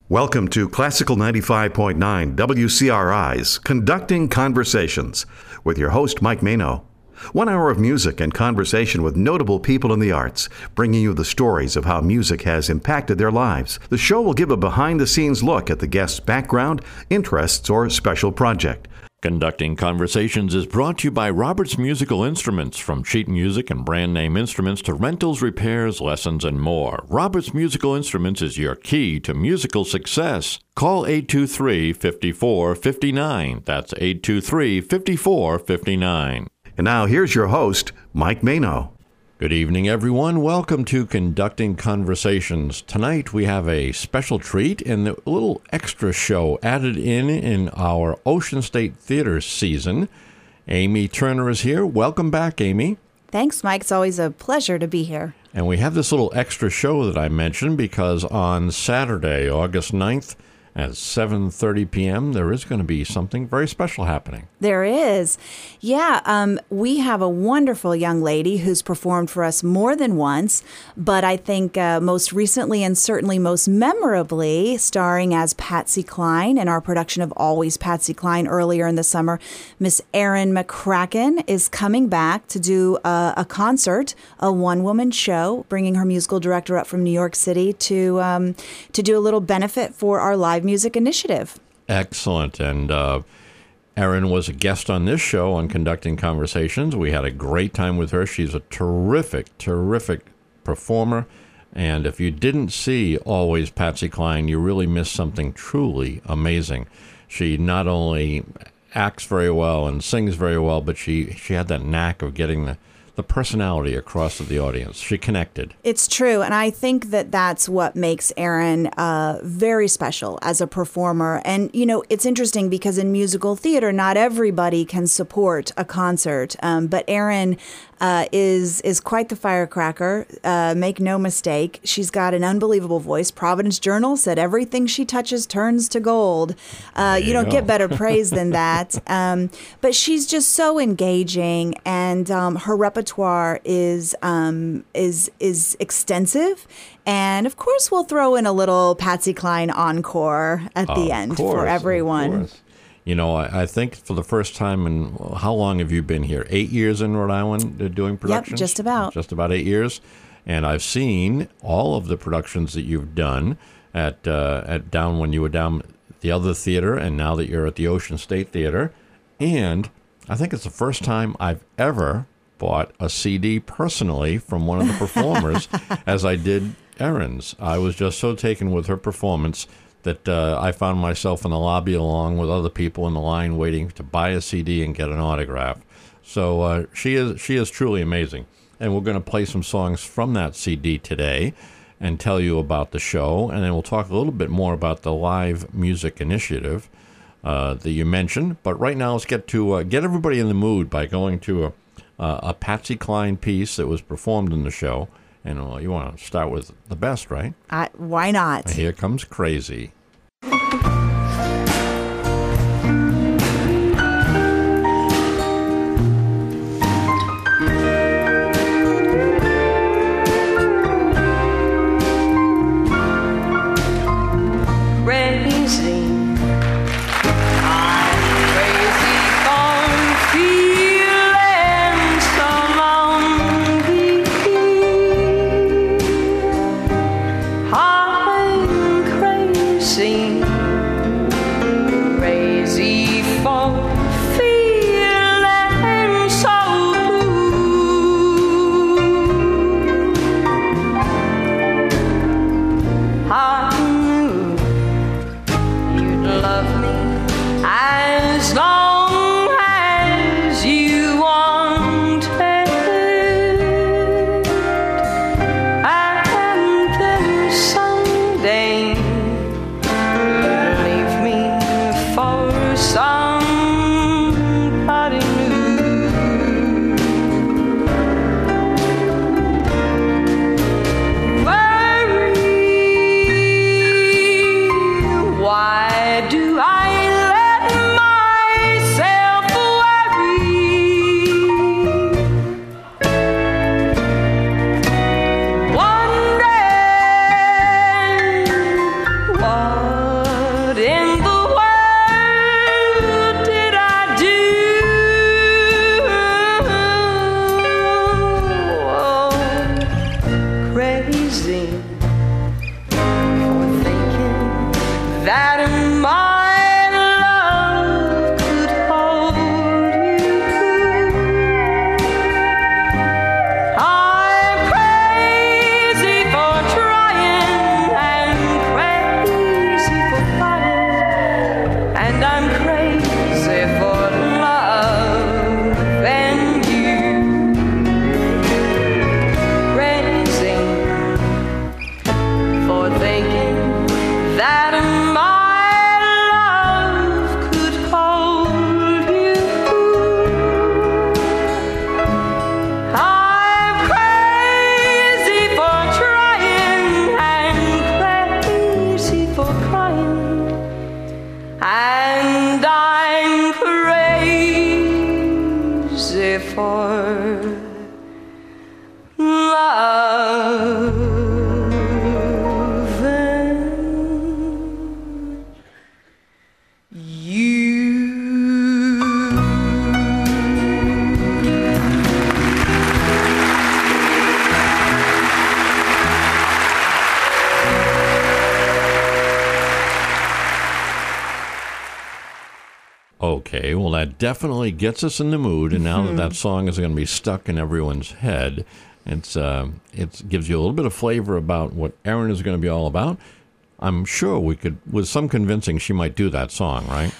Welcome to Classical 95.9 WCRI's Conducting Conversations with your host, Mike Mano. 1 hour of music and conversation with notable people in the arts, bringing you the stories of how music has impacted their lives. The show will give a behind-the-scenes look at the guest's background, interests, or special project. Conducting Conversations is brought to you by Roberts Musical Instruments, from sheet music and brand name instruments to rentals, repairs, lessons, and more. Roberts Musical Instruments is your key to musical success. Call 823-5459. That's 823-5459. And now here's your host, Mike Mano. Good evening, everyone. Welcome to Conducting Conversations. Tonight we have a special treat and a little extra show added in our Ocean State Theater season. Amy Turner is here. Welcome back, Amy. Thanks, Mike. It's always a pleasure to be here. And we have this little extra show that I mentioned because on Saturday, August 9th, at 7:30 p.m., there is going to be something very special happening. There is. Yeah, we have a wonderful young lady who's performed for us more than once, but I think most recently and certainly most memorably starring as Patsy Cline in our production of Always Patsy Cline earlier in the summer. Miss Erin McCracken is coming back to do a concert, a one-woman show, bringing her musical director up from New York City to do a little benefit for our live music initiative. Excellent. And Erin was a guest on this show on Conducting Conversations. We had a great time with her. She's a terrific, terrific performer. And if you didn't see Always Patsy Cline, you really missed something truly amazing. She not only acts very well and sings very well, but she had that knack of getting the personality across to the audience. She connected. It's true. And I think that that's what makes Erin very special as a performer. And, you know, it's interesting because in musical theater, not everybody can support a concert. But Erin is quite the firecracker. Make no mistake. She's got an unbelievable voice. Providence Journal said everything she touches turns to gold. You don't get better praise than that. But she's just so engaging, and her repertoire is extensive. And of course, we'll throw in a little Patsy Cline encore at the end for everyone. You know, I think for the first time in, how long have you been here? 8 years in Rhode Island doing productions? Yep, just about. Just about 8 years. And I've seen all of the productions that you've done at down when you were down the other theater, and now that you're at the Ocean State Theater. And I think it's the first time I've ever bought a CD personally from one of the performers, as I did Erin's. I was just so taken with her performance that I found myself in the lobby along with other people in the line waiting to buy a CD and get an autograph. So she is truly amazing. And we're going to play some songs from that CD today and tell you about the show. And then we'll talk a little bit more about the live music initiative that you mentioned. But right now, let's get everybody in the mood by going to a Patsy Cline piece that was performed in the show. And you want to start with the best, right? Why not? Here comes Crazy. Okay, well, that definitely gets us in the mood. And now that song is going to be stuck in everyone's head, it gives you a little bit of flavor about what Erin is going to be all about. I'm sure we could, with some convincing, she might do that song, right?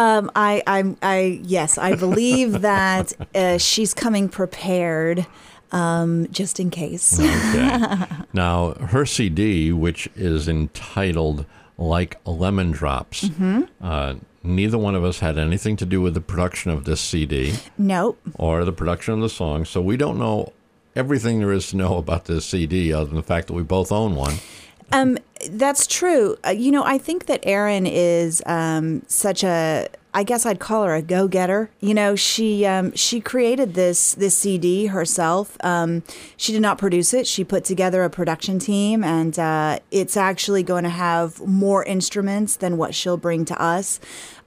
Yes, I believe that she's coming prepared, just in case. Okay. Now, her CD, which is entitled Like Lemon Drops, neither one of us had anything to do with the production of this CD. Nope. Or the production of the song, so we don't know everything there is to know about this CD other than the fact that we both own one. That's true. I think that Erin is such a, I guess I'd call her a go-getter. She created this CD herself. She did not produce it. She put together a production team, and it's actually going to have more instruments than what she'll bring to us.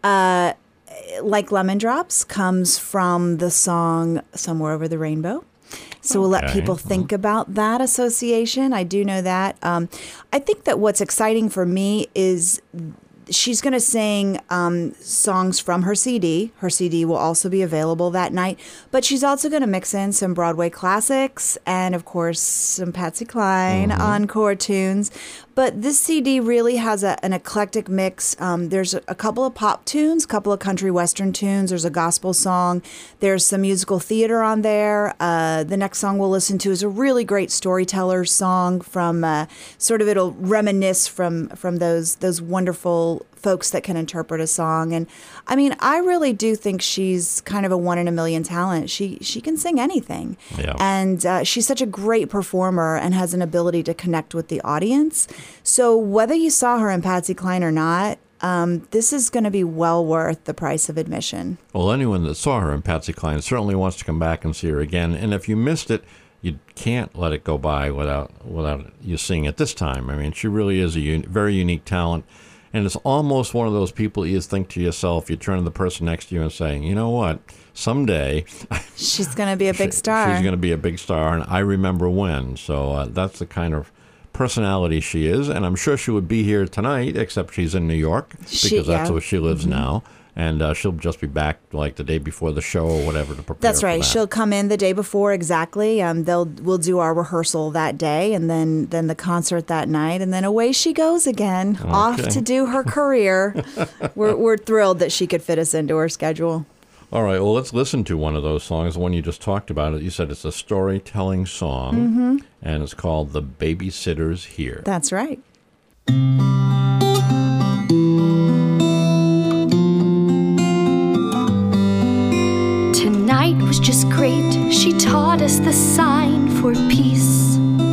Like Lemon Drops comes from the song Somewhere Over the Rainbow. So we'll let people think about that association. I do know that. I think that what's exciting for me is she's going to sing songs from her CD. Her CD will also be available that night. But she's also going to mix in some Broadway classics and, of course, some Patsy Cline encore tunes. But this CD really has an eclectic mix. There's a couple of pop tunes, a couple of country western tunes. There's a gospel song. There's some musical theater on there. The next song we'll listen to is a really great storyteller song from it'll reminisce from those wonderful folks that can interpret a song. And I mean, I really do think she's kind of a one in a million talent. She can sing anything. Yeah. And she's such a great performer and has an ability to connect with the audience. So whether you saw her in Patsy Cline or not, this is going to be well worth the price of admission. Well, anyone that saw her in Patsy Cline certainly wants to come back and see her again. And if you missed it, you can't let it go by without you seeing it this time. I mean, she really is a very unique talent. And it's almost one of those people you think to yourself, you turn to the person next to you and say, you know what, someday she's going to be a big star. She's going to be a big star, and I remember when. So that's the kind of personality she is, and I'm sure she would be here tonight, except she's in New York, because that's where she lives now. And she'll just be back like the day before the show or whatever to prepare. That's right. She'll come in the day before, exactly. We'll do our rehearsal that day, and then the concert that night, and then away she goes again, off to do her career. We're thrilled that she could fit us into her schedule. All right. Well, let's listen to one of those songs. The one you just talked about. You said it's a storytelling song, and it's called "The Babysitter's Here." That's right. Tonight was just great. She taught us the sign for peace.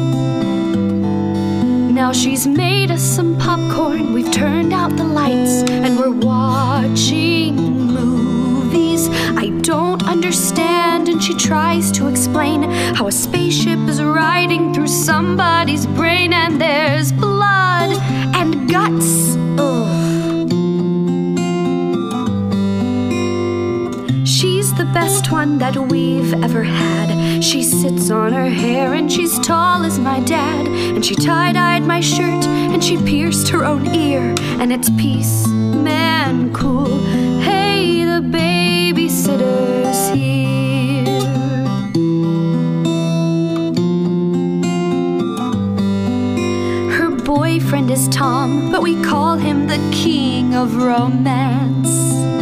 Now she's made us some popcorn. We've turned out the lights and we're watching movies I don't understand. And she tries to explain how a spaceship is riding through somebody's brain, and there's blood and guts. Ugh. She's the best one that we've ever had. She sits on her hair and she's tall as my dad. And she tie-dyed my shirt and she pierced her own ear. And it's peace, man, cool. Hey, the babysitter's here. Her boyfriend is Tom, but we call him the king of romance.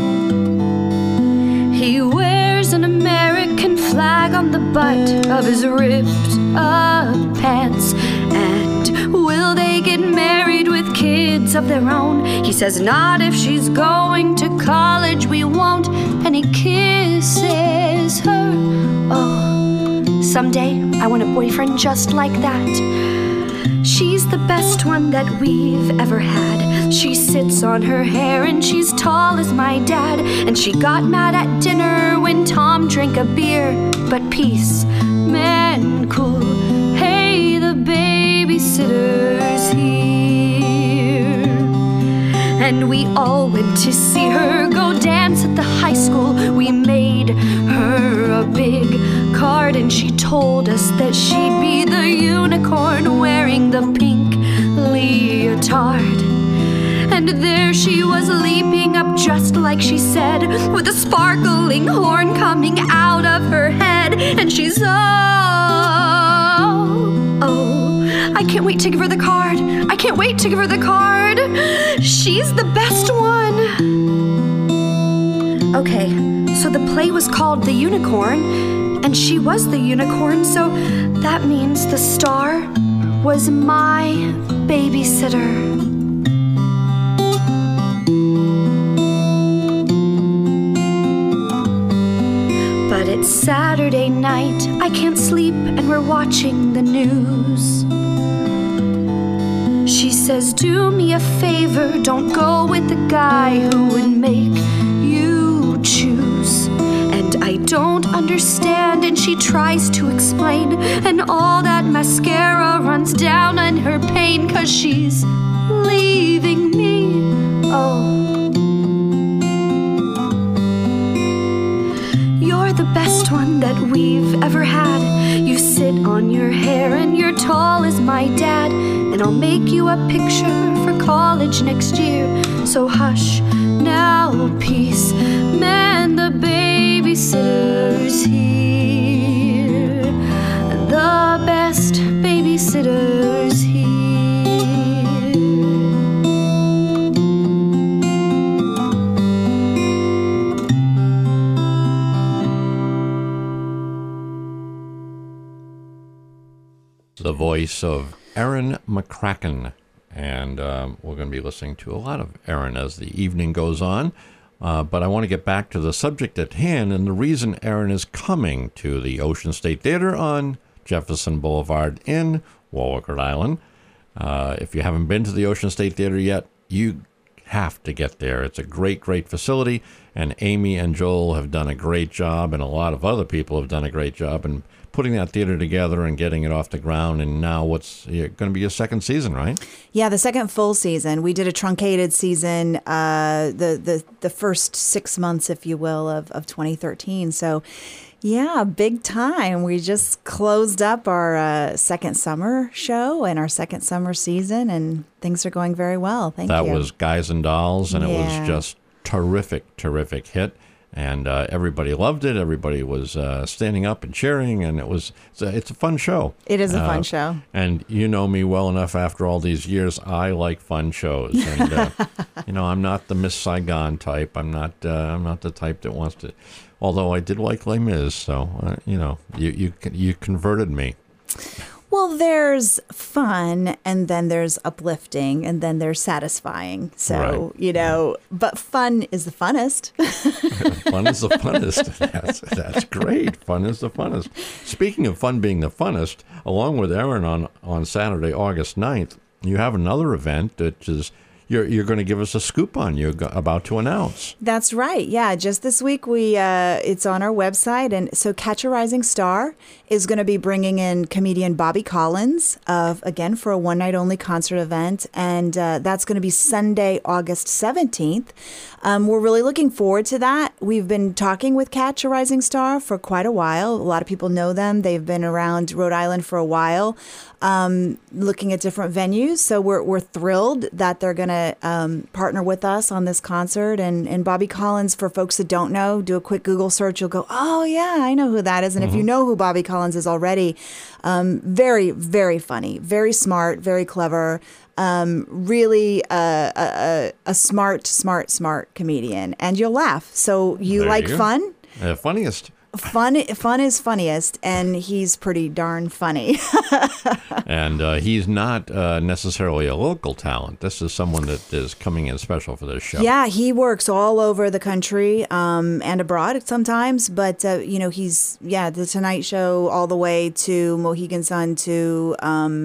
He wears an American flag on the butt of his ripped-up pants. And will they get married with kids of their own? He says not if she's going to college, we won't. And he kisses her. Oh, someday I want a boyfriend just like that. She's the best one that we've ever had. She sits on her hair and she's tall as my dad. And she got mad at dinner when Tom drank a beer. But peace, man, cool. Hey, the babysitter's here. And we all went to see her go dance at the high school. We made her a big card and she told us that she'd be the unicorn wearing the pink leotard. And there she was leaping up just like she said, with a sparkling horn coming out of her head. And she's, oh, I can't wait to give her the card. I can't wait to give her the card. She's the best one. Okay, so the play was called The Unicorn, and she was the unicorn, so that means the star was my babysitter. But it's Saturday night, I can't sleep, and we're watching the news. She says, do me a favor, don't go with the guy who would make you choose. And I don't understand, and she tries to explain, and all that mascara runs down on her pain, 'cause she's leaving me. Oh, you're the best one that we've ever had. You sit on your hair and you're tall as my dad, and I'll make you a picture for college next year. So hush now, peace, man, the babysitter's here. The best babysitter's here. The voice of Erin McCracken. And we're going to be listening to a lot of Erin as the evening goes on. But I want to get back to the subject at hand and the reason Erin is coming to the Ocean State Theater on Jefferson Boulevard in Warwick, Rhode Island. If you haven't been to the Ocean State Theater yet, you have to get there. It's a great, great facility. And Amy and Joel have done a great job, and a lot of other people have done a great job in putting that theater together and getting it off the ground. And now what's going to be a second season, right? Yeah, the second full season. We did a truncated season, the first 6 months, if you will, of 2013. So, yeah, big time. We just closed up our second summer show and our second summer season, and things are going very well. Thank you. That was Guys and Dolls, and Yeah. it was just terrific, terrific hit. And everybody loved it. Everybody was standing up and cheering, and it's a fun show. It is a fun show. And you know me well enough after all these years. I like fun shows, and I'm not the Miss Saigon type. I'm not the type that wants to. Although I did like Les Mis, so you converted me. Well, there's fun, and then there's uplifting, and then there's satisfying. So, Right. But fun is the funnest. Fun is the funnest. That's great. Fun is the funnest. Speaking of fun being the funnest, along with Erin on Saturday, August 9th, you have another event that is you're going to give us a scoop on. You're about to announce. That's right. Yeah, just this week it's on our website, and so Catch a Rising Star is going to be bringing in comedian Bobby Collins again for a one night only concert event, and that's going to be Sunday, August 17th. We're really looking forward to that. We've been talking with Catch a Rising Star for quite a while. A lot of people know them. They've been around Rhode Island for a while, looking at different venues. So we're thrilled that they're going to partner with us on this concert. And Bobby Collins, for folks that don't know, do a quick Google search. You'll go, oh, yeah, I know who that is. And if you know who Bobby Collins is already, very, very funny, very smart, very clever. Really a smart comedian, and you'll laugh. So you There like you go. fun? Funniest. Fun is funniest, and he's pretty darn funny. And he's not necessarily a local talent. This is someone that is coming in special for this show. Yeah, he works all over the country and abroad sometimes. But, he's, The Tonight Show all the way to Mohegan Sun to,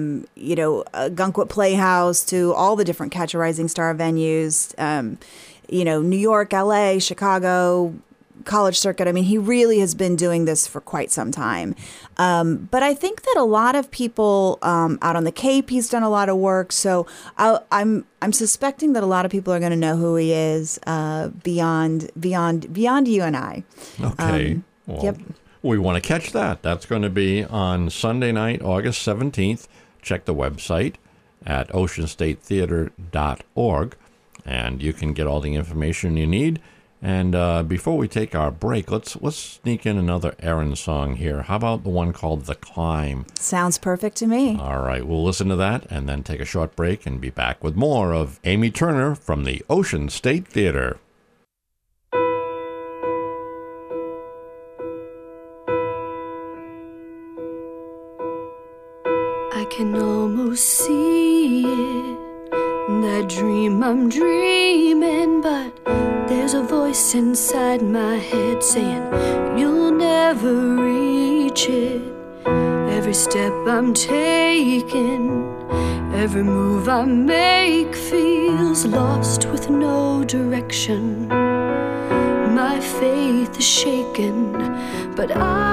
Gunkwit Playhouse to all the different Catch a Rising Star venues, New York, L.A., Chicago, College Circuit. I mean, he really has been doing this for quite some time. But I think that a lot of people out on the Cape, he's done a lot of work. So I'm suspecting that a lot of people are going to know who he is beyond you and I. Okay. Well, Yep. we want to catch that. That's going to be on Sunday night, August 17th. Check the website at oceanstatetheater.org. and you can get all the information you need. And before we take our break, let's sneak in another Erin song here. How about the one called The Climb? Sounds perfect to me. All right, we'll listen to that and then take a short break and be back with more of Amy Turner from the Ocean State Theater. I can almost see it, that dream I'm dreaming, but there's a voice inside my head saying you'll never reach it. Every step I'm taking, every move I make feels lost with no direction. My faith is shaken, but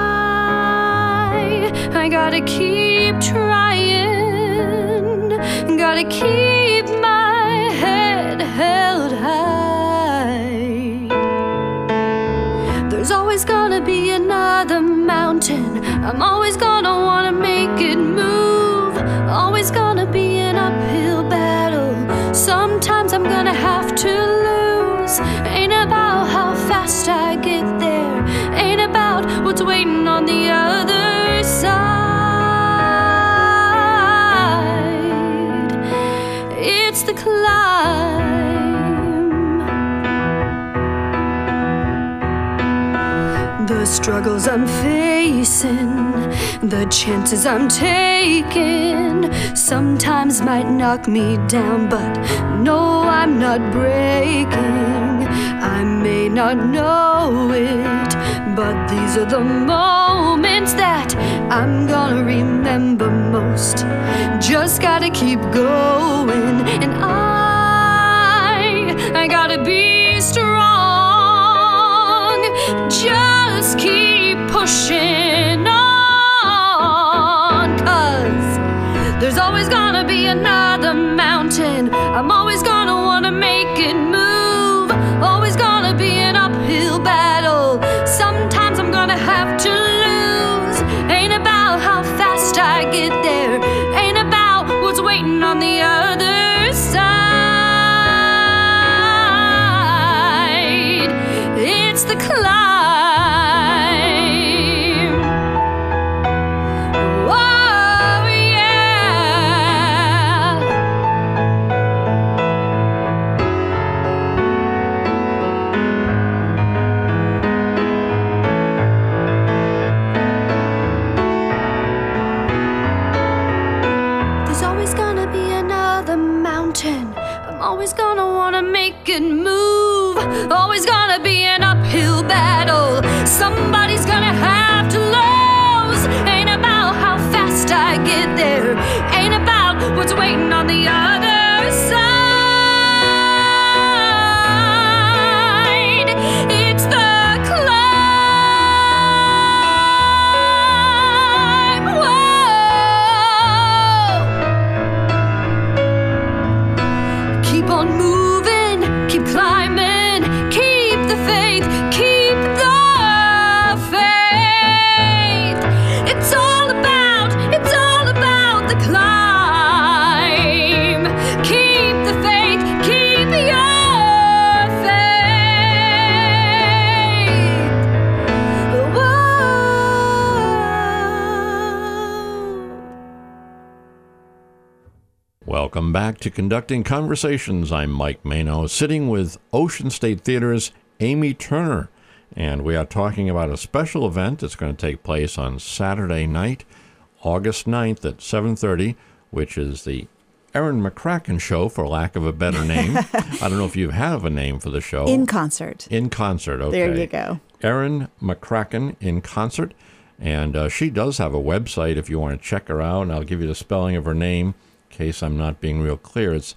I gotta keep trying, gotta keep my head held high. There's always gonna be another mountain, I'm always gonna wanna make it move. Always gonna be an uphill battle, sometimes I'm gonna have to lose. Ain't about how fast I get there, ain't about what's waiting on the other side. It's the climb. The struggles I'm facing, the chances I'm taking, sometimes might knock me down, but no, I'm not breaking. I may not know it, but these are the moments that I'm gonna remember most. Just gotta keep going, and I gotta be strong. Just keep pushing on, 'cause there's always gonna be another mountain. I'm always gonna wanna make it move. Always gonna be an uphill battle, sometimes I'm gonna have to lose. Ain't about how fast I get there, ain't about what's waiting on the other side. It's the climb. Whoa, yeah. There's always gonna be another mountain, I'm always gonna wanna make it move. Always gonna be an uphill battle, somebody's gonna have to lose. Ain't about how fast I get there, ain't about what's waiting on the other side. It's the climb. Whoa. Keep on moving, keep climbing, keep the faith, keep the faith. It's all about the climb. Keep the faith, keep your faith. Whoa. Welcome back to Conducting Conversations. I'm Mike Mano, sitting with Ocean State Theater's Amy Turner, and we are talking about a special event that's going to take place on Saturday night, August 9th at 7:30, which is the Erin McCracken Show, for lack of a better name. I don't know if you have a name for the show. In concert. In concert, okay. There you go. Erin McCracken in concert, and she does have a website if you want to check her out, and I'll give you the spelling of her name in case I'm not being real clear. It's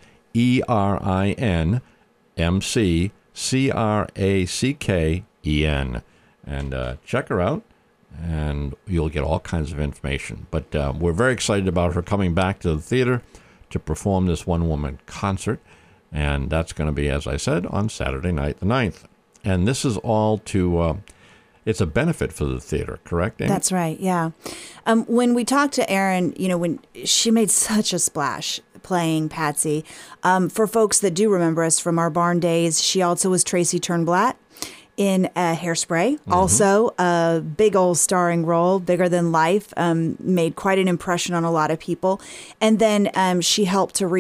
ErinMcCracken, and check her out, and you'll get all kinds of information. But we're very excited about her coming back to the theater to perform this one-woman concert, and that's going to be, as I said, on Saturday night the 9th. And this is all to, it's a benefit for the theater, correct, Amy? That's right, yeah. When we talked to Erin, when she made such a splash playing Patsy. For folks that do remember us from our barn days, she also was Tracy Turnblatt in Hairspray. Also a big old starring role, bigger than life, made quite an impression on a lot of people. And then she helped to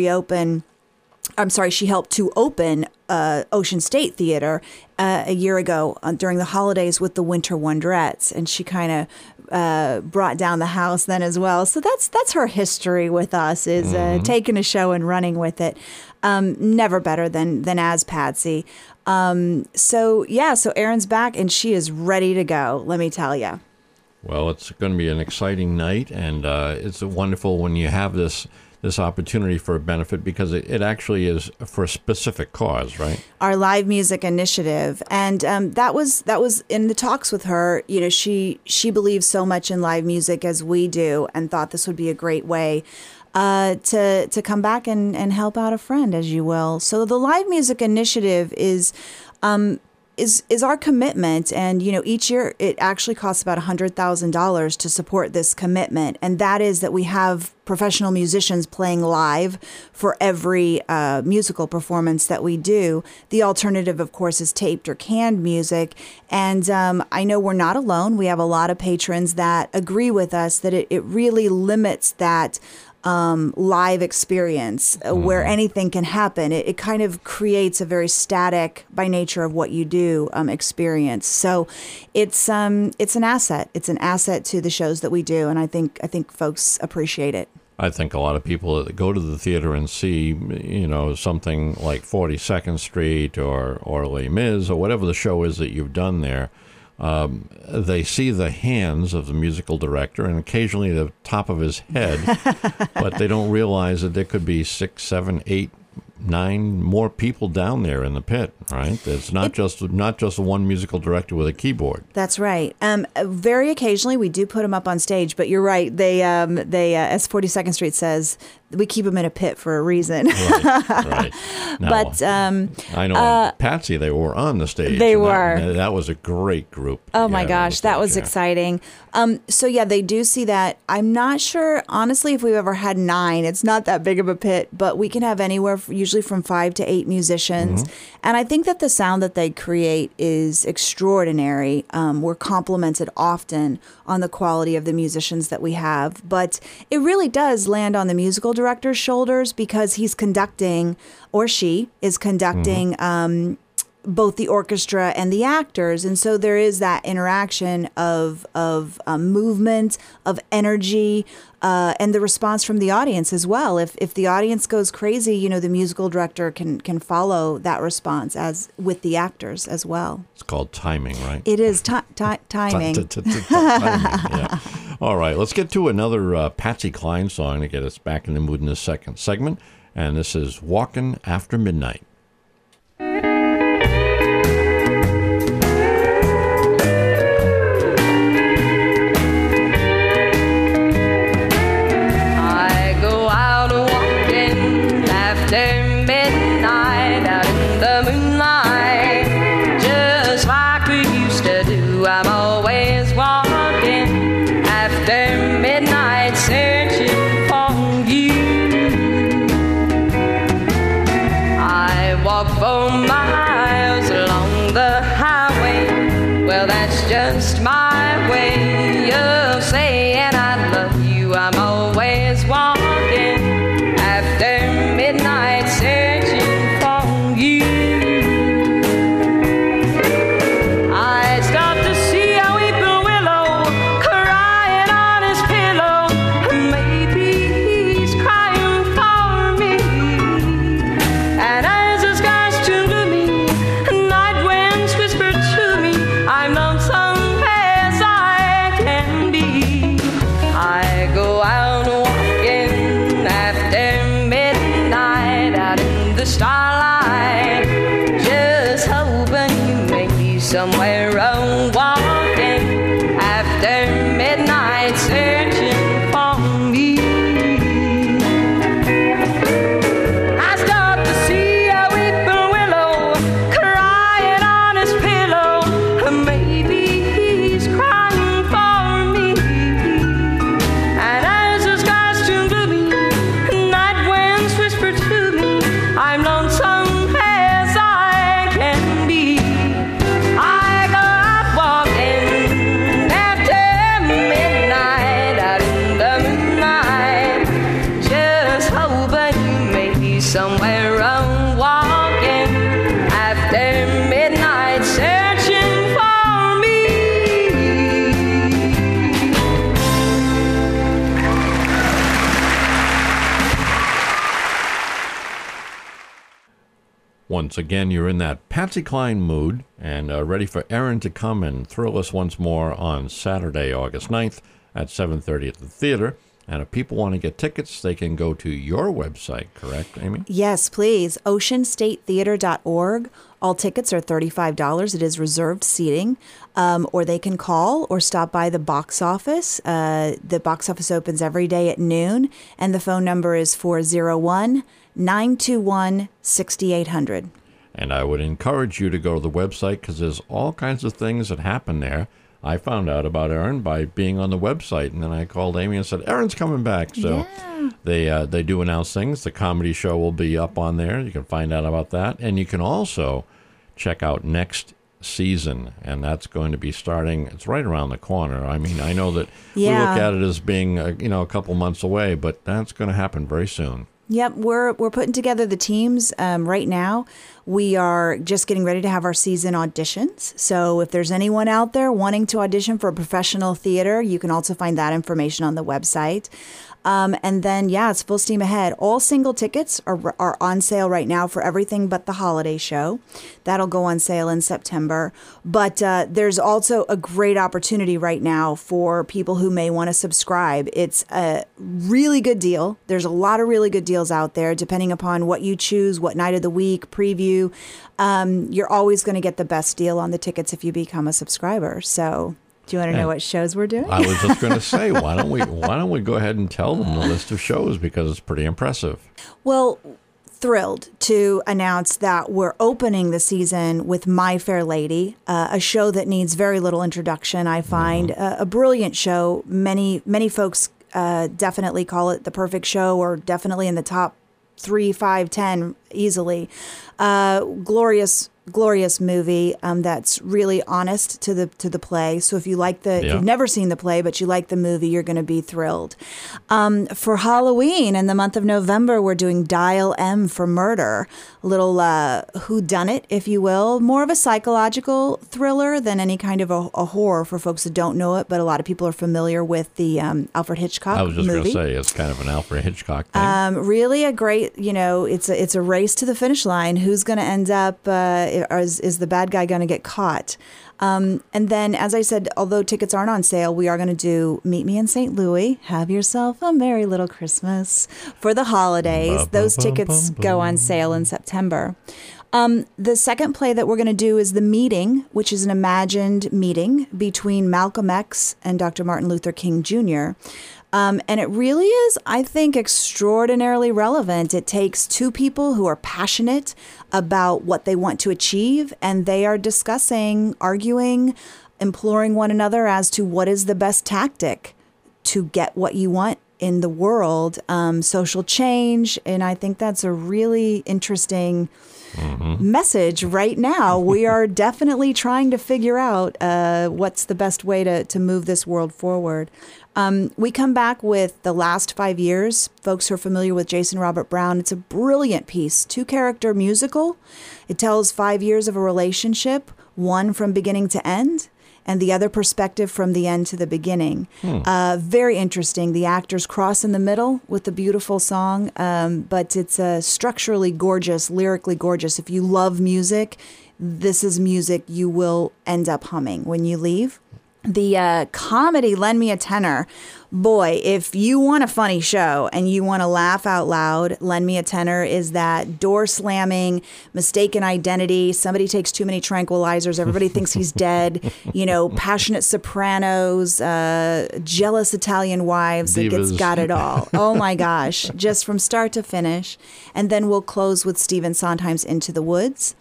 open Ocean State Theater a year ago during the holidays with the Winter Wonderettes, and she kind of brought down the house then as well. So that's her history with us, is taking a show and running with it. Never better than as Patsy. So Erin's back and she is ready to go, let me tell you. Well, it's going to be an exciting night, and it's wonderful when you have this opportunity for a benefit, because it actually is for a specific cause, right? Our live music initiative. And that was in the talks with her. You know, she believes so much in live music as we do, and thought this would be a great way to come back and help out a friend, as you will. So the live music initiative is our commitment. And, you know, each year it actually costs about $100,000 to support this commitment. And that is that we have professional musicians playing live for every musical performance that we do. The alternative, of course, is taped or canned music. And I know we're not alone. We have a lot of patrons that agree with us that it really limits that live experience where anything can happen. It kind of creates a very static, by nature of what you do, experience. So it's an asset. It's an asset to the shows that we do, and I think folks appreciate it. I think a lot of people that go to the theater and see, you know, something like 42nd Street or Les Mis or whatever the show is that you've done there, they see the hands of the musical director and occasionally the top of his head, but they don't realize that there could be 6, 7, 8, 9 more people down there in the pit, right? It's not just one musical director with a keyboard. That's right. Very occasionally we do put them up on stage, but you're right. They as 42nd Street says, we keep them in a pit for a reason. Right. Now, but I know Patsy, they were on the stage. They were. That was a great group. Oh my gosh, that was exciting. So yeah, they do see that. I'm not sure, honestly, if we've ever had 9. It's not that big of a pit, but we can have anywhere, usually from 5 to 8 musicians. And I think that the sound that they create is extraordinary. We're complimented often on the quality of the musicians that we have, but it really does land on the musical director's shoulders, because he's conducting, or she is conducting, both the orchestra and the actors. And so there is that interaction of movement, of energy, and the response from the audience as well. If the audience goes crazy, you know, the musical director can follow that response as with the actors as well. It's called timing, right? It is timing. Timing, yeah. All right, let's get to another Patsy Cline song to get us back in the mood in this second segment. And this is Walkin' After Midnight. Just my way of saying I love you. I'm always walking after midnight, searching for you. I stop to see a weeping willow crying on his pillow. Maybe he's crying for me. And as the skies turn gloomy, night winds whisper to me, I'm lonesome. Go out walking after midnight, out in the starlight, just hoping you may be somewhere around, walking after midnight, searching for me. I start to see a weeping willow crying on his pillow. Maybe he's crying for me. And as the skies turn gloomy, night winds once again you're in that Patsy Cline mood and ready for Erin to come and thrill us once more on Saturday, August 9th at 7:30 at the theater. And if people want to get tickets, they can go to your website, correct, Amy? Yes, please. OceanStateTheater.org. All tickets are $35. It is reserved seating. Or they can call or stop by the box office. The box office opens every day at noon, and the phone number is 401-921-6800. And I would encourage you to go to the website because there's all kinds of things that happen there. I found out about Erin by being on the website, and then I called Amy and said, Erin's coming back. So they do announce things. The comedy show will be up on there. You can find out about that. And you can also check out next season, and that's going to be starting. It's right around the corner. I mean, I know that we look at it as being, a couple months away, but that's going to happen very soon. Yep, we're putting together the teams right now. We are just getting ready to have our season auditions. So if there's anyone out there wanting to audition for professional theater, you can also find that information on the website. And then, it's full steam ahead. All single tickets are on sale right now for everything but the holiday show. That'll go on sale in September. But there's also a great opportunity right now for people who may want to subscribe. It's a really good deal. There's a lot of really good deals out there, depending upon what you choose, what night of the week, preview. You're always going to get the best deal on the tickets if you become a subscriber. So do you want to know what shows we're doing? I was just going to say, why don't we go ahead and tell them the list of shows, because it's pretty impressive. Well, thrilled to announce that we're opening the season with My Fair Lady, a show that needs very little introduction. I find a brilliant show. Many folks definitely call it the perfect show, or definitely in the top 3, 5, 10 easily. Glorious movie that's really honest to the play. So if you like if you've never seen the play but you like the movie, you're going to be thrilled. For Halloween in the month of November, we're doing Dial M for Murder, a little whodunit, if you will, more of a psychological thriller than any kind of a horror for folks that don't know it. But a lot of people are familiar with the Alfred Hitchcock movie. I was just going to say it's kind of an Alfred Hitchcock thing. Really a great, it's a race to the finish line. Who's going to end up? Is the bad guy going to get caught? And then, as I said, although tickets aren't on sale, we are going to do Meet Me in St. Louis. Have yourself a merry little Christmas for the holidays. Those tickets go on sale in September. The second play that we're going to do is The Meeting, which is an imagined meeting between Malcolm X and Dr. Martin Luther King Jr. And it really is, I think, extraordinarily relevant. It takes two people who are passionate about what they want to achieve, and they are discussing, arguing, imploring one another as to what is the best tactic to get what you want in the world, social change. And I think that's a really interesting message right now. We are definitely trying to figure out what's the best way to move this world forward. We come back with The Last 5 Years. Folks who are familiar with Jason Robert Brown, it's a brilliant piece, 2-character musical. It tells 5 years of a relationship, one from beginning to end, and the other perspective from the end to the beginning. Very interesting. The actors cross in the middle with a beautiful song, but it's structurally gorgeous, lyrically gorgeous. If you love music, this is music you will end up humming when you leave. The comedy, Lend Me a Tenor. Boy, if you want a funny show and you want to laugh out loud, Lend Me a Tenor is that door slamming, mistaken identity. Somebody takes too many tranquilizers. Everybody thinks he's dead. Passionate sopranos, jealous Italian wives. Divas. It's got it all. Oh my gosh. Just from start to finish. And then we'll close with Stephen Sondheim's Into the Woods.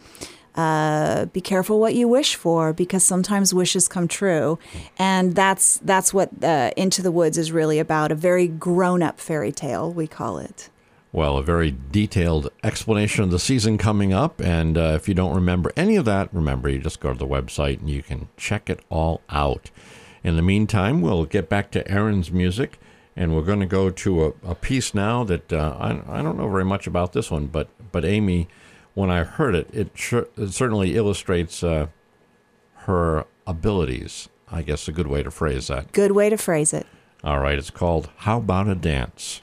Be careful what you wish for, because sometimes wishes come true. And that's what Into the Woods is really about, a very grown-up fairy tale, we call it. Well, a very detailed explanation of the season coming up. And if you don't remember any of that, remember, you just go to the website and you can check it all out. In the meantime, we'll get back to Erin's music, and we're going to go to a piece now that I don't know very much about this one, but Amy, when I heard it, it certainly illustrates her abilities. I guess a good way to phrase that. Good way to phrase it. All right, it's called How About a Dance?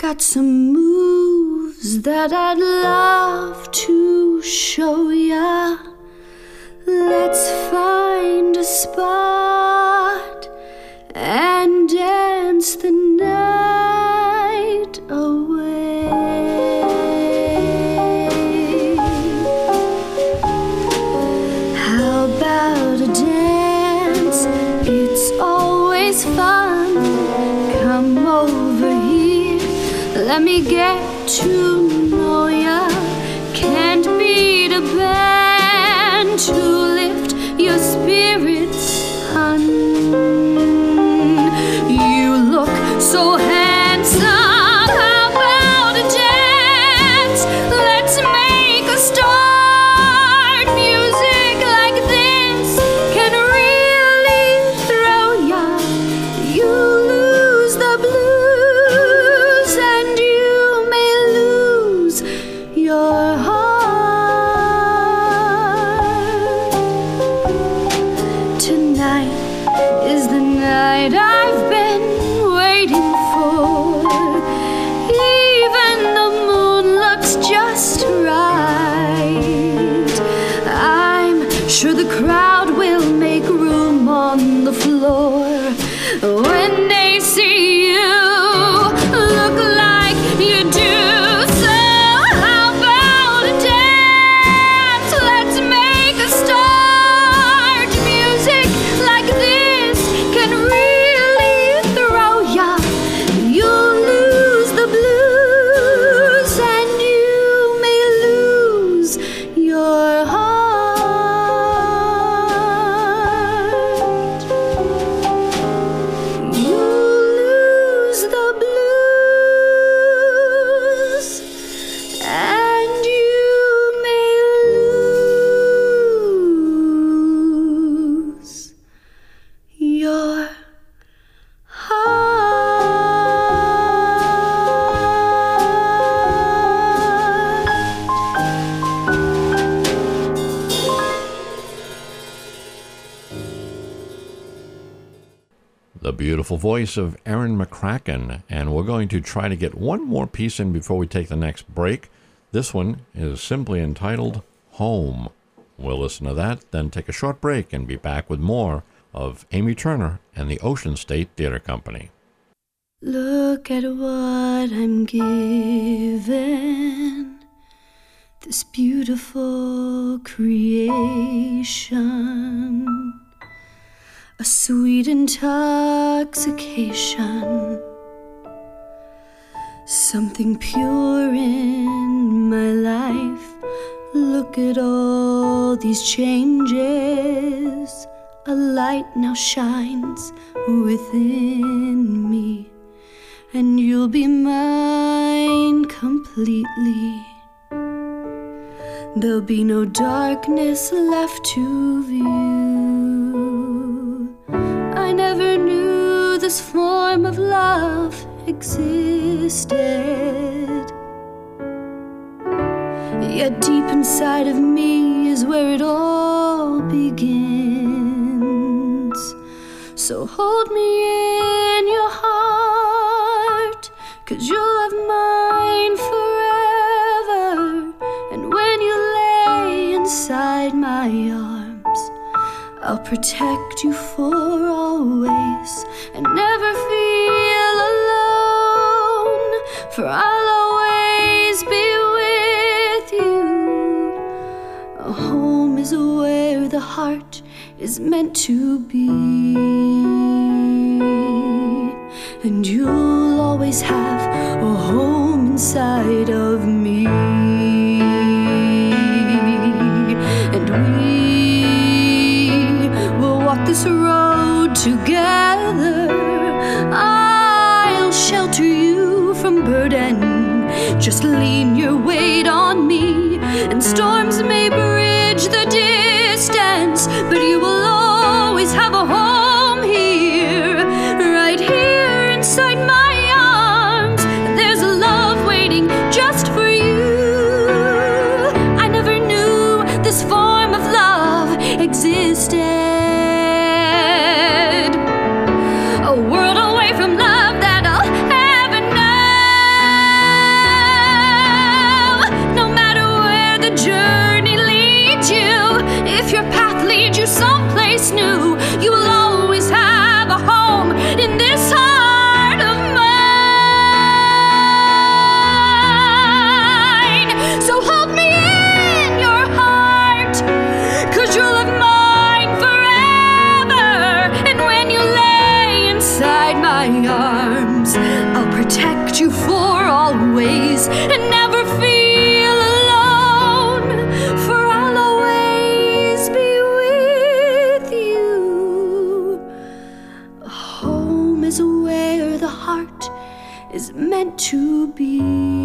got some moves that I'd love to show ya. Let's find a spot and dance the night away. How about a dance? It's always fun. Come over here, let me get to know ya. Can't beat a band to lift your spirits, hun. You look so handsome. How about a dance? Let's make a start. Music like this can really throw ya. You lose the blues and you may lose your heart. Tonight is the night I've been waiting for. Even the moon looks just right. I'm sure the crowd will make room on the floor when they see you look like you do. So how about a dance? Let's make a start. Music like this can really throw ya. You'll lose the blues and you may lose your heart. You'll lose the blues and you may lose your The beautiful voice of Erin McCracken, and we're going to try to get one more piece in before we take the next break. This one is simply entitled Home. We'll listen to that, then take a short break and be back with more of Amy Turner and the Ocean State Theater Company. Look at what I'm given, this beautiful creation, a sweet intoxication, something pure in my life. Look at all these changes, a light now shines within me, and you'll be mine completely. There'll be no darkness left to view. I never knew this form of love existed, yet deep inside of me is where it all begins. So hold me in your heart, 'cause you'll have mine forever. And when you lay inside my arms, I'll protect you for always and never feel alone, for I'll always be with you. A home is where the heart is meant to be, and you'll always have a home inside of me. And we will walk this road together. I'll shelter you from burden, just lean your weight on me, and storms may bridge the distance, but you will always have a home here, right here inside my arms. There's a love waiting just for you. I never knew this form of love existed. A world away from love that I'll ever know. my arms. I'll protect you for always and never feel alone, for I'll always be with you. A home is where the heart is meant to be,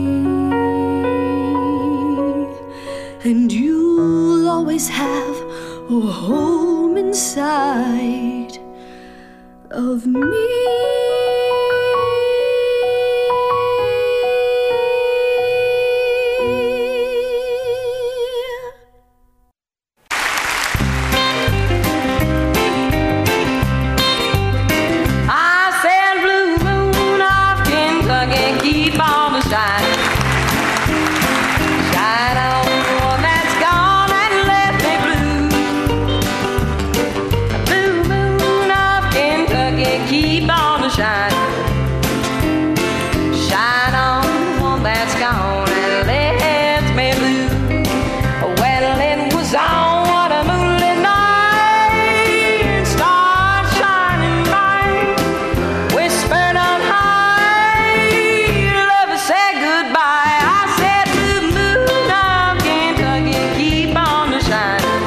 and you'll always have a home inside of me. I said, blue moon of Kentucky, keep on shining. Shine on the one that's gone and left me blue. Blue moon of Kentucky, keep on shining. Shine on the one that's gone and left me blue. Well, it was on a moonlit night, stars shining bright, whispered on high, love said goodbye. I said, blue moon of Kentucky, keep on shining.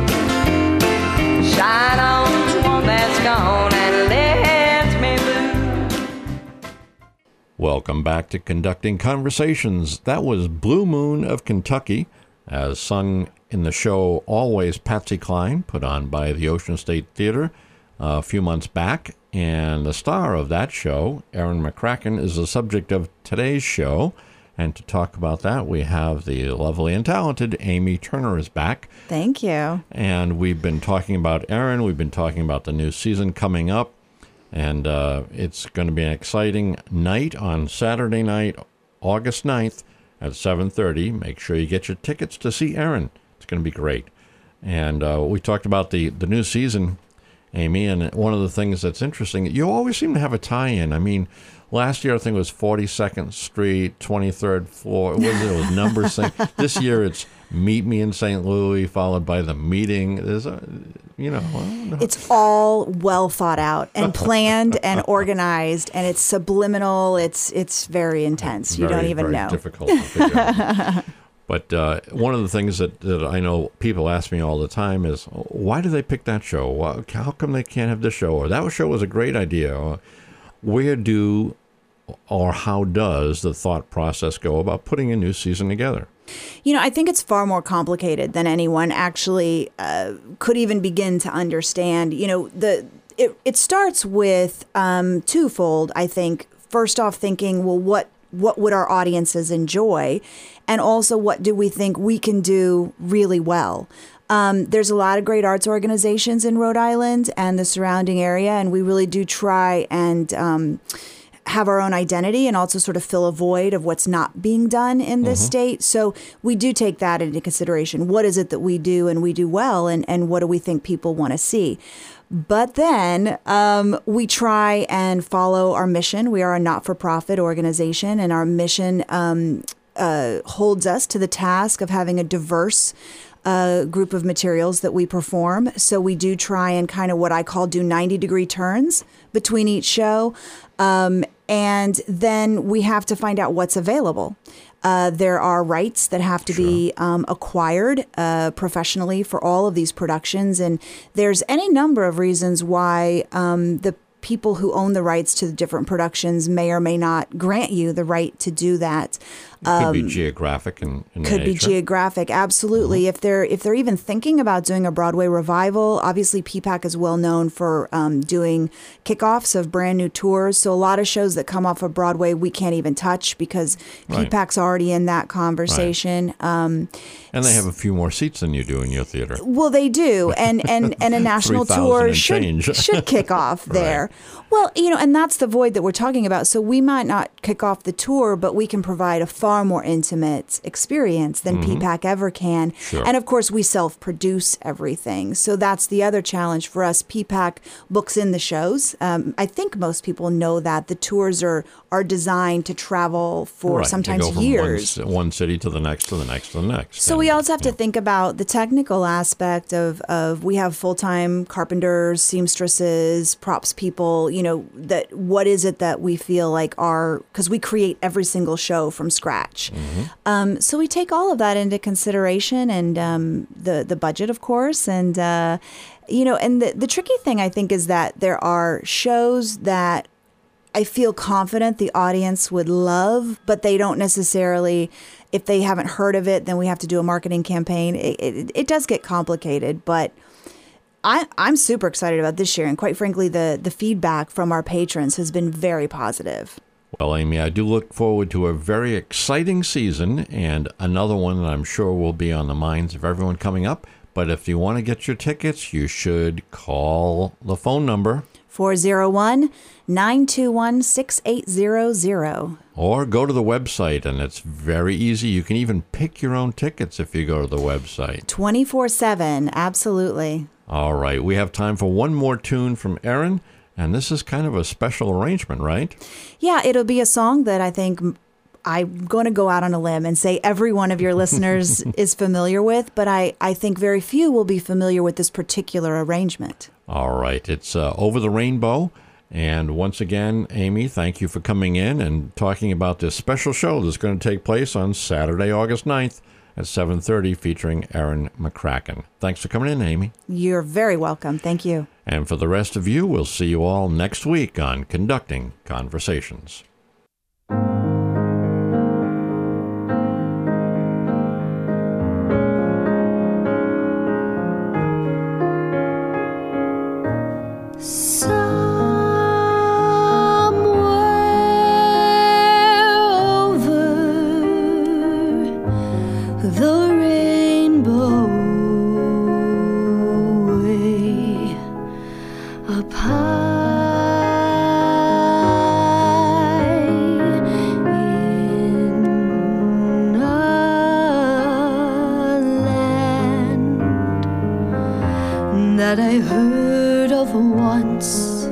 Shine on the one that's gone and left me blue. Welcome back to Conducting Conversations. That was Blue Moon of Kentucky, as sung in the show Always Patsy Cline, put on by the Ocean State Theater a few months back. And the star of that show, Erin McCracken, is the subject of today's show. And to talk about that, we have the lovely and talented Amy Turner is back. Thank you. And we've been talking about Erin. We've been talking about the new season coming up. And it's going to be an exciting night on Saturday night, August 9th at 7:30. Make sure you get your tickets to see Erin. It's going to be great. And we talked about the new season, Amy, and one of the things that's interesting, you always seem to have a tie-in. I mean, last year I think it was 42nd Street, 23rd floor. It was numbers thing. This year it's Meet Me in St. Louis, followed by The Meeting. There's a, I don't know. It's all well thought out and planned and organized, and it's subliminal. It's very intense. You don't even very know. Difficult to figure out. But one of the things that I know people ask me all the time is, why do they pick that show? How come they can't have this show? Or that show was a great idea. Or how does the thought process go about putting a new season together? I think it's far more complicated than anyone actually could even begin to understand. It starts with twofold, I think. First off, thinking, well, what would our audiences enjoy? And also, what do we think we can do really well? There's a lot of great arts organizations in Rhode Island and the surrounding area, and we really do try and have our own identity and also sort of fill a void of what's not being done in this state. So we do take that into consideration. What is it that we do and we do well, and what do we think people want to see? But then we try and follow our mission. We are a not-for-profit organization, and our mission holds us to the task of having a diverse group of materials that we perform. So we do try and kind of what I call do 90-degree turns between each show. And then we have to find out what's available. There are rights that have to be acquired professionally for all of these productions. And there's any number of reasons why the people who own the rights to the different productions may or may not grant you the right to do that. Could be geographic in could be nature. geographic, absolutely. If they're even thinking about doing a Broadway revival, obviously PPAC is well known for doing kickoffs of brand new tours. So a lot of shows that come off of Broadway we can't even touch because PPAC's already in that conversation. And they have a few more seats than you do in your theater. Well, they do, and a national 3,000 tour and change. should kick off there. Well, and that's the void that we're talking about. So we might not kick off the tour, but we can provide a far more intimate experience than PPAC ever can. Sure. And of course, we self-produce everything. So that's the other challenge for us. PPAC books in the shows. I think most people know that the tours are designed to travel for sometimes you go from years. One city to the next, to the next, to the next. So we also have to think about the technical aspect of we have full-time carpenters, seamstresses, props people, that what is it that we feel like because we create every single show from scratch. So we take all of that into consideration, and the budget, of course, and and the tricky thing, I think, is that there are shows that I feel confident the audience would love, but they don't necessarily, if they haven't heard of it, then we have to do a marketing campaign. It does get complicated, but I'm super excited about this year. And quite frankly, the feedback from our patrons has been very positive. Well, Amy, I do look forward to a very exciting season, and another one that I'm sure will be on the minds of everyone coming up. But if you want to get your tickets, you should call the phone number 401-921-6800. Or go to the website, and it's very easy. You can even pick your own tickets if you go to the website. 24/7, absolutely. All right, we have time for one more tune from Erin, and this is kind of a special arrangement, right? Yeah, it'll be a song that I think I'm going to go out on a limb and say every one of your listeners is familiar with, but I think very few will be familiar with this particular arrangement. All right, it's Over the Rainbow. And once again, Amy, thank you for coming in and talking about this special show that's going to take place on Saturday, August 9th at 7:30, featuring Erin McCracken. Thanks for coming in, Amy. You're very welcome. Thank you. And for the rest of you, we'll see you all next week on Conducting Conversations. That I heard of once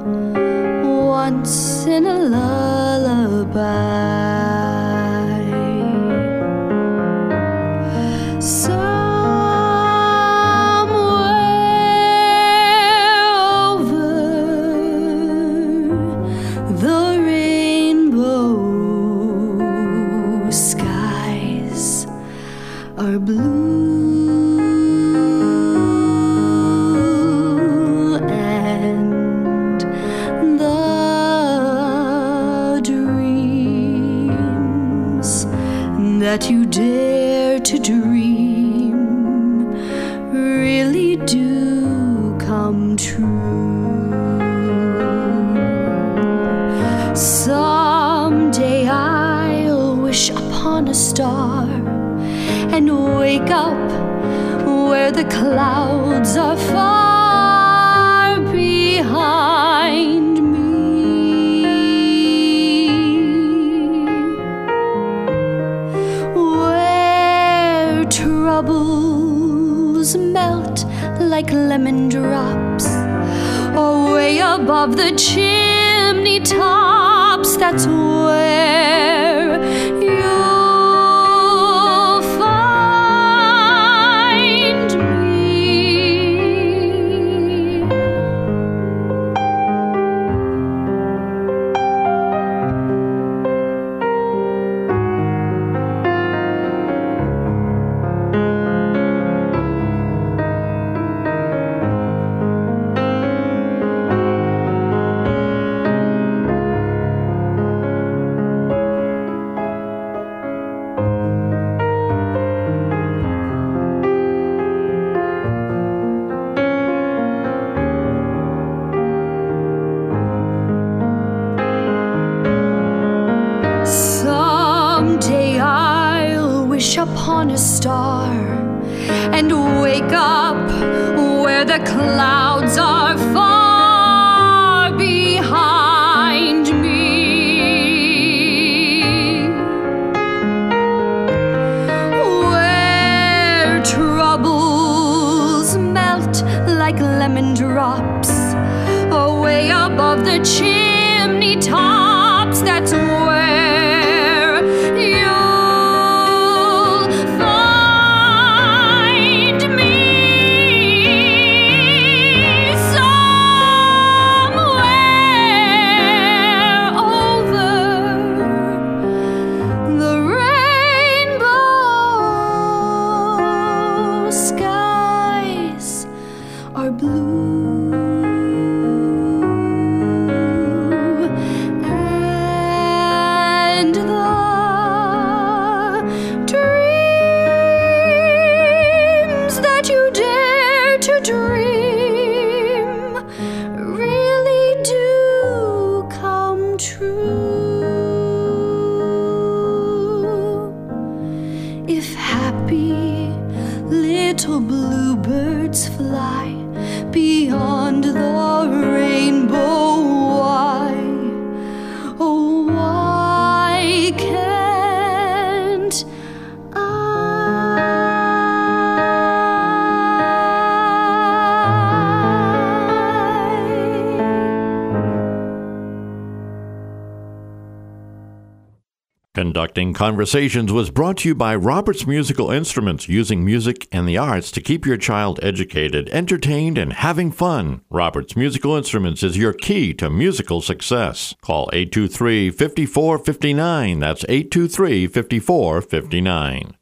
in a lullaby. Somewhere over the rainbow, skies are blue. That you dare to dream really do come true. Someday I'll wish upon a star and wake up where the clouds are far behind me. Troubles melt like lemon drops away above the chimney tops. That's where you'll find me. Someday I'll wish upon a star and wake up where the clouds are far behind me. Where troubles melt like lemon drops away above the chimney tops. That's where find me. So true. If happy little bluebirds fly beyond the rainbow, why, oh, why can't Conducting Conversations was brought to you by Roberts Musical Instruments, using music and the arts to keep your child educated, entertained, and having fun. Roberts Musical Instruments is your key to musical success. Call 823-5459. That's 823-5459.